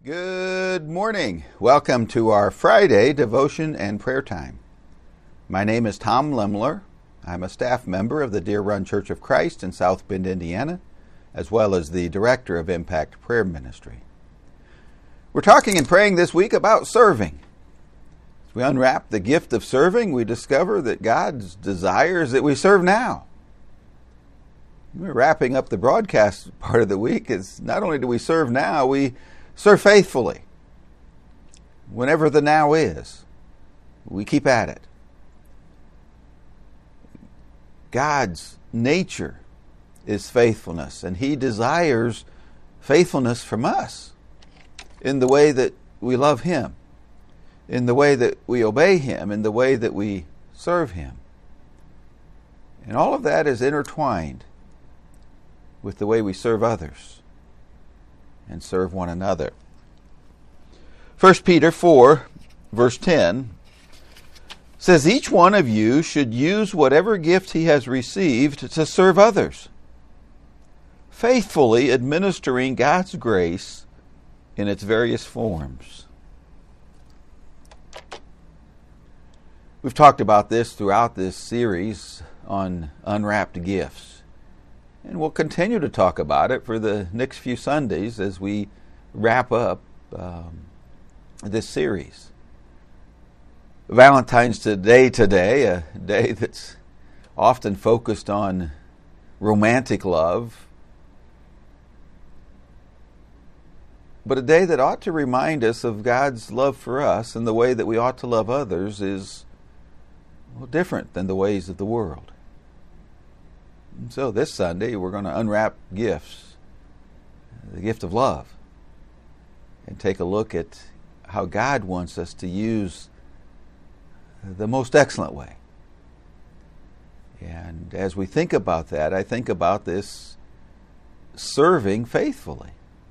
Good morning. Welcome to our Friday devotion and prayer time. My name is Tom Lemler. I'm a staff member of the Deer Run Church of Christ in South Bend, Indiana, as well as the director of Impact Prayer Ministry. We're talking and praying this week about serving. As we unwrap the gift of serving, we discover that God's desires that we serve now. We're wrapping up the broadcast part of the week. Is not only do we serve now, we serve faithfully. Whenever the now is, we keep at it. God's nature is faithfulness, and He desires faithfulness from us in the way that we love Him, in the way that we obey Him, in the way that we serve Him. And all of that is intertwined with the way we serve others and serve one another. 1 Peter 4, verse 10 says, "Each one of you should use whatever gift he has received to serve others, faithfully administering God's grace in its various forms." We've talked about this throughout this series on unwrapped gifts. And we'll continue to talk about it for the next few Sundays as we wrap up this series. Valentine's Day today, a day that's often focused on romantic love, but a day that ought to remind us of God's love for us, and the way that we ought to love others is different than the ways of the world. So this Sunday, we're going to unwrap gifts, the gift of love, and take a look at how God wants us to use the most excellent way. And as we think about that, I think about this serving faithfully.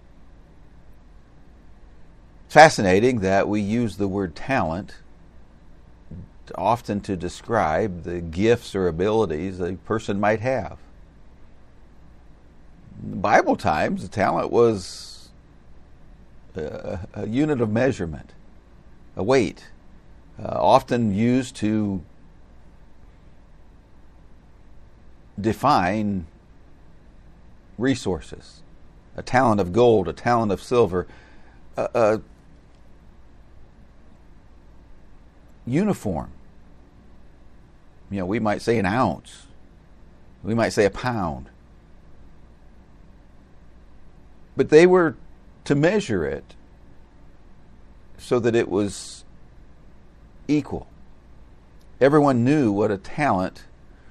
It's fascinating that we use the word talent often to describe the gifts or abilities a person might have. In Bible times, the talent was a unit of measurement, a weight, often used to define resources. A talent of gold, a talent of silver, a uniform. We might say an ounce. We might say a pound. But they were to measure it so that it was equal. Everyone knew what a talent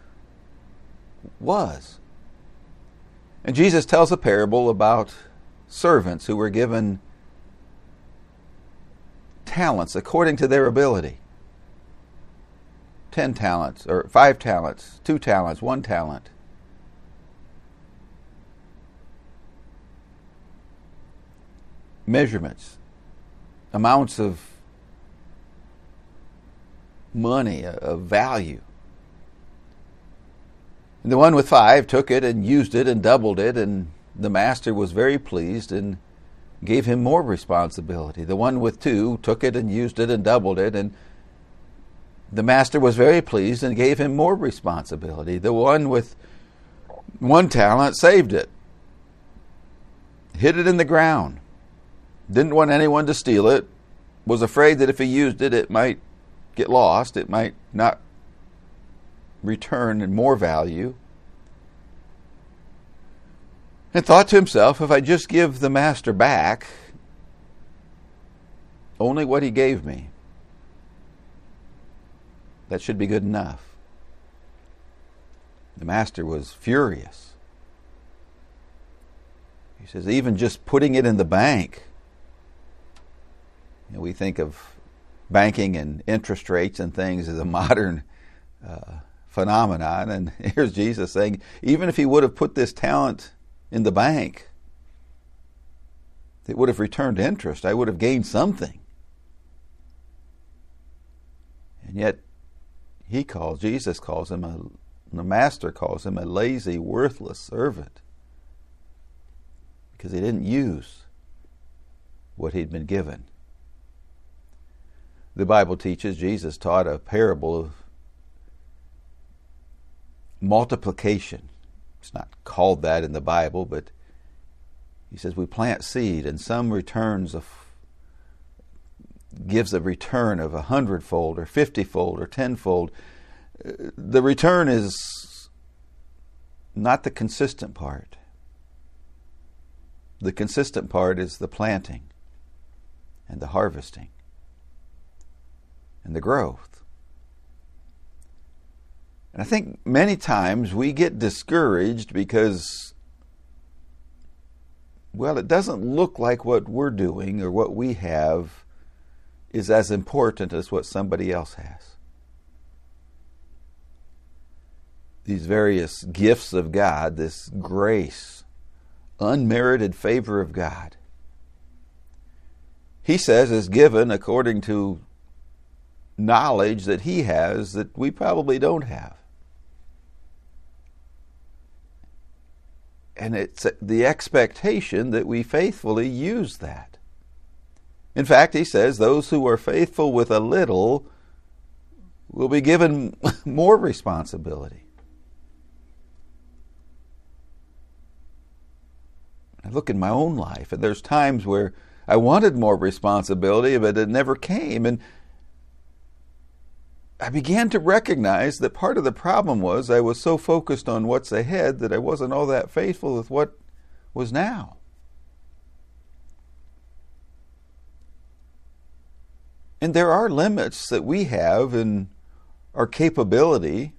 was. And Jesus tells a parable about servants who were given talents according to their ability. 10 talents, or 5 talents, 2 talents, 1 talent. Measurements, amounts of money, of value. And the one with 5 took it and used it and doubled it, and the master was very pleased and gave him more responsibility. The one with 2 took it and used it and doubled it, and the master was very pleased and gave him more responsibility. The one with 1 talent saved it, hid it in the ground, didn't want anyone to steal it, was afraid that if he used it, it might get lost, it might not return in more value, and thought to himself, if I just give the master back only what he gave me, that should be good enough. The master was furious. He says, even just putting it in the bank, we think of banking and interest rates and things as a modern phenomenon, and here's Jesus saying, even if he would have put this talent in the bank, it would have returned interest. I would have gained something. And yet, Jesus calls him the master calls him a lazy, worthless servant because he didn't use what what he'd been given. The Bible teaches, Jesus taught a parable of multiplication. It's not called that in the Bible, but he says we plant seed and some gives a return of 100-fold or 50-fold or 10-fold. The return is not the consistent part. The consistent part is the planting and the harvesting and the growth. And I think many times we get discouraged because, well, it doesn't look like what we're doing or what we have is as important as what somebody else has. These various gifts of God, this grace, unmerited favor of God, he says is given according to knowledge that he has that we probably don't have. And it's the expectation that we faithfully use that. In fact, he says those who are faithful with a little will be given more responsibility. I look in my own life, and there's times where I wanted more responsibility, but it never came. And I began to recognize that part of the problem was I was so focused on what's ahead that I wasn't all that faithful with what was now. And there are limits that we have in our capability.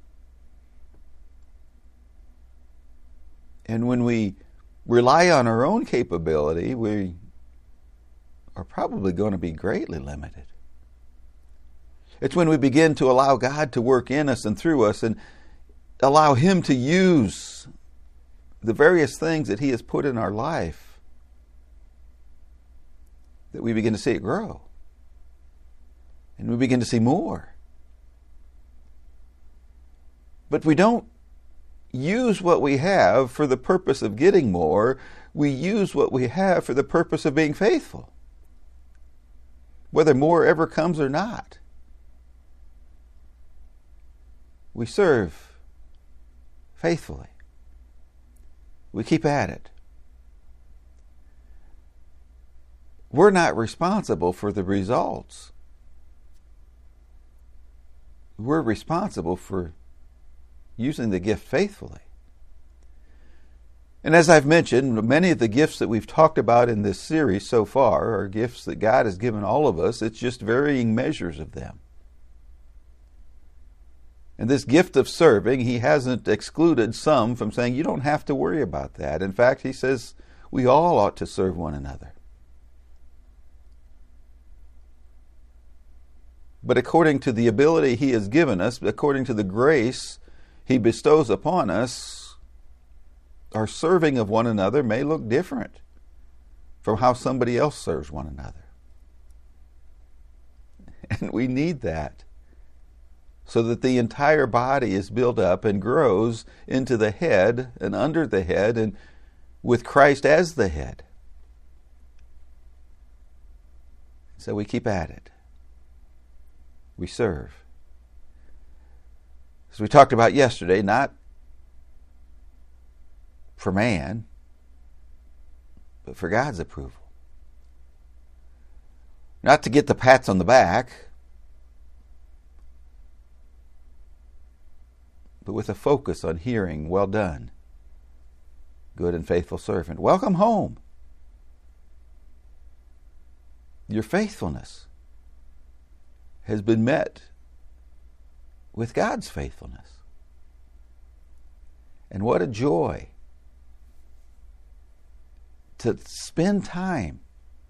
And when we rely on our own capability, we are probably going to be greatly limited. It's when we begin to allow God to work in us and through us and allow him to use the various things that he has put in our life that we begin to see it grow. And we begin to see more. But we don't use what we have for the purpose of getting more. We use what we have for the purpose of being faithful, whether more ever comes or not. We serve faithfully. We keep at it. We're not responsible for the results. We're responsible for using the gift faithfully. And as I've mentioned, many of the gifts that we've talked about in this series so far are gifts that God has given all of us. It's just varying measures of them. And this gift of serving, he hasn't excluded some from saying, you don't have to worry about that. In fact, he says we all ought to serve one another. But according to the ability he has given us, according to the grace he bestows upon us, our serving of one another may look different from how somebody else serves one another. And we need that so that the entire body is built up and grows into the head and under the head and with Christ as the head. So we keep at it. We serve. As we talked about yesterday, not for man, but for God's approval. Not to get the pats on the back, but with a focus on hearing, well done, good and faithful servant. Welcome home. Your faithfulness has been met with God's faithfulness. And what a joy to spend time,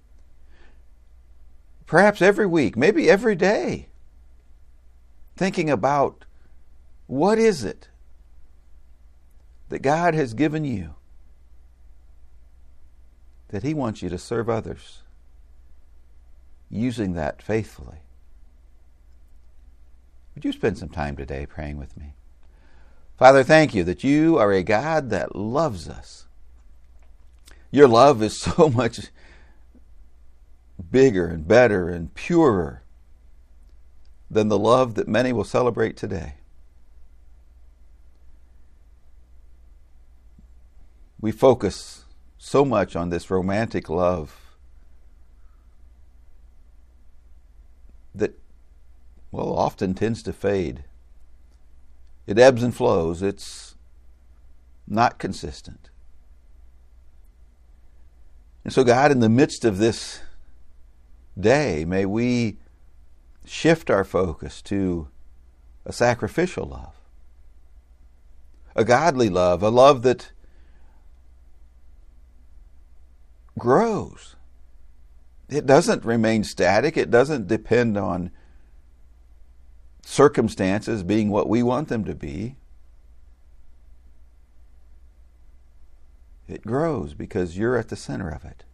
perhaps every week, maybe every day, thinking about what is it that God has given you that he wants you to serve others, using that faithfully. Would you spend some time today praying with me? Father, thank you that you are a God that loves us. Your love is so much bigger and better and purer than the love that many will celebrate today. We focus so much on this romantic love that, well, often tends to fade. It ebbs and flows. It's not consistent. And so, God, in the midst of this day, may we shift our focus to a sacrificial love, a godly love, a love that grows. It doesn't remain static. It doesn't depend on circumstances being what we want them to be. It grows because you're at the center of it.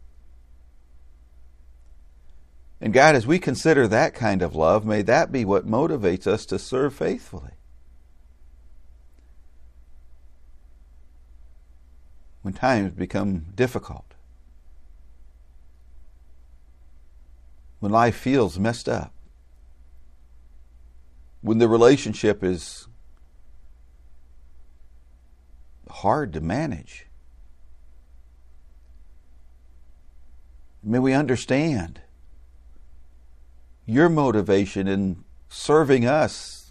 And God, as we consider that kind of love, may that be what motivates us to serve faithfully. When times become difficult, when life feels messed up, when the relationship is hard to manage, may we understand your motivation in serving us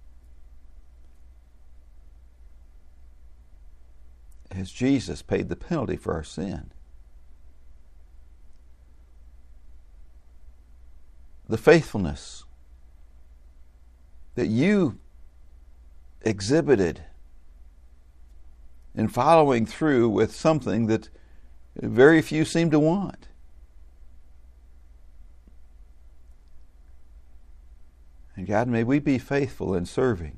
as Jesus paid the penalty for our sin. The faithfulness that you exhibited in following through with something that very few seem to want. And God, may we be faithful in serving,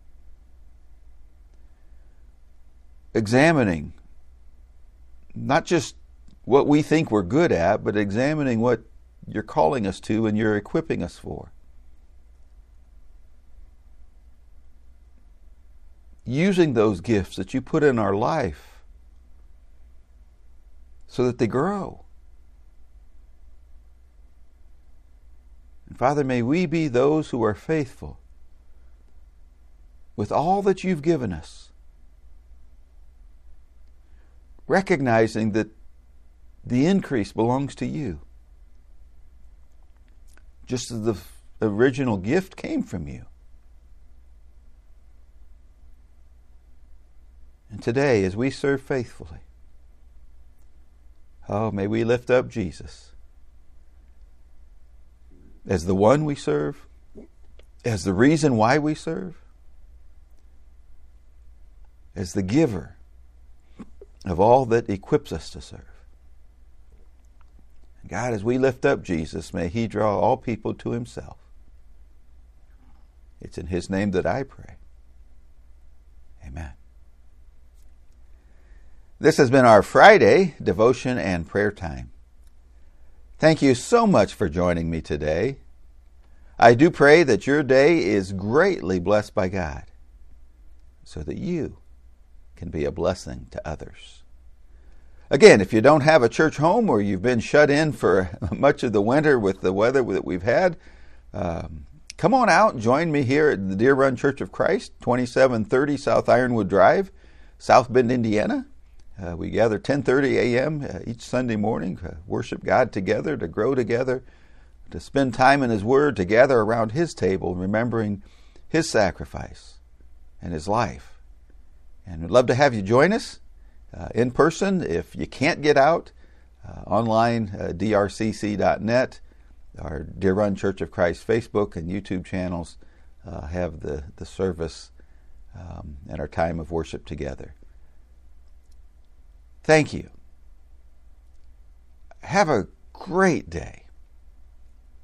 examining not just what we think we're good at, but examining what you're calling us to and you're equipping us for. Using those gifts that you put in our life so that they grow. And Father, may we be those who are faithful with all that you've given us, recognizing that the increase belongs to you. Just as the original gift came from you. And today, as we serve faithfully, oh, may we lift up Jesus as the one we serve, as the reason why we serve, as the giver of all that equips us to serve. God, as we lift up Jesus, may He draw all people to Himself. It's in His name that I pray. Amen. This has been our Friday devotion and prayer time. Thank you so much for joining me today. I do pray that your day is greatly blessed by God, so that you can be a blessing to others. Again, if you don't have a church home or you've been shut in for much of the winter with the weather that we've had, come on out and join me here at the Deer Run Church of Christ, 2730 South Ironwood Drive, South Bend, Indiana. We gather 10:30 a.m. Each Sunday morning to worship God together, to grow together, to spend time in His Word, to gather around His table, remembering His sacrifice and His life. And we'd love to have you join us. In person, if you can't get out, online, drcc.net, our Deer Run Church of Christ Facebook and YouTube channels have the service and our time of worship together. Thank you. Have a great day.